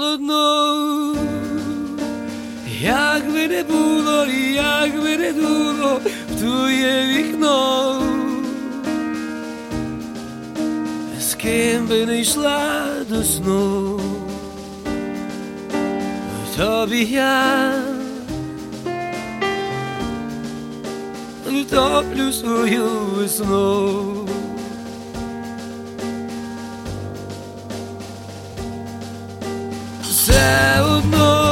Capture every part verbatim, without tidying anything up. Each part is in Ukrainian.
холодно, як би не було, як би не дуло в твоє вікно, з ким би не йшла до сну, в тобі я втоплю свою весну. Все одно,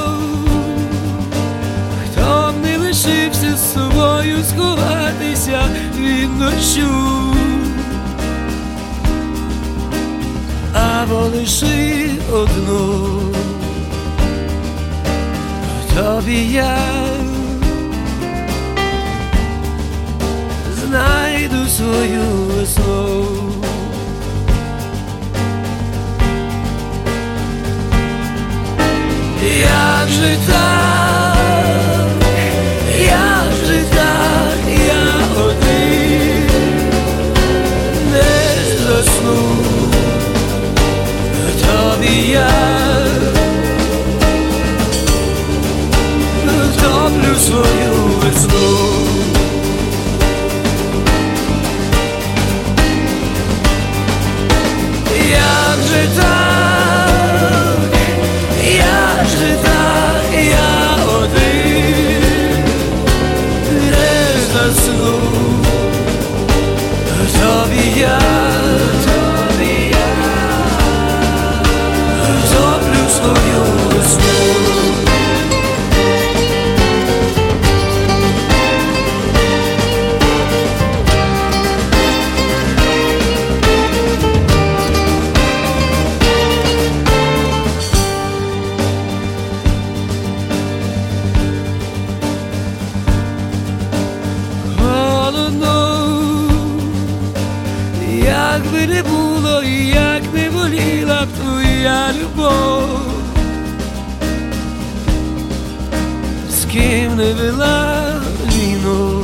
хто б не лишився з собою сховатися від дощу, або лиши одну, в тобі я знайду свою весну. Як же так, як же так, я один не засну, в тобі я втоплю свою весну. Як же так, як же так, я один не засну, в тобі я, тобі я втоплю свою весну. Як би не було і як не боліла б твоя любов, з ким не вела війну,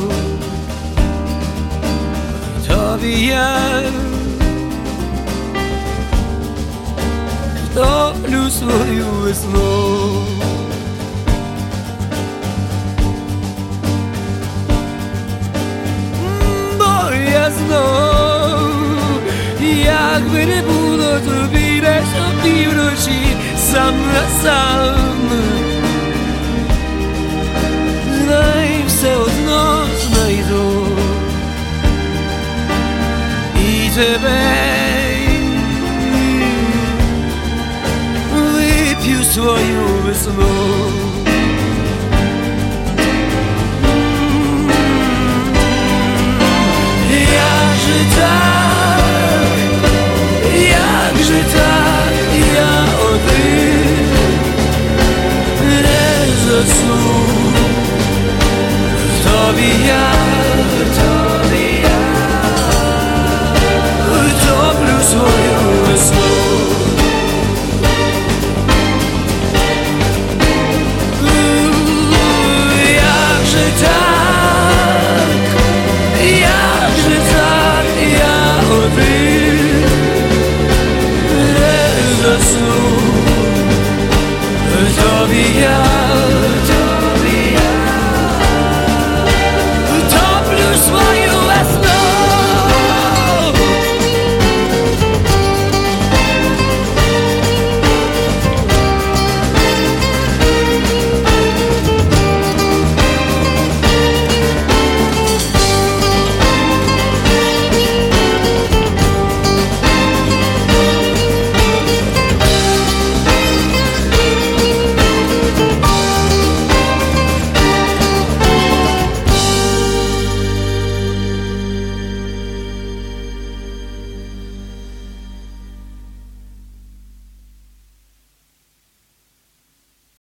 тобі я втоплю свою весну. Бо я знов, як би не було тобі десь опівночі сам на сам, знай, все одно знайду і тебе вип'ю свою весну. Як же так, як же так, я один не засну, в тобі я, в тобі я втоплю свою весну. Як же так, як же так, я один не засну, в тобі я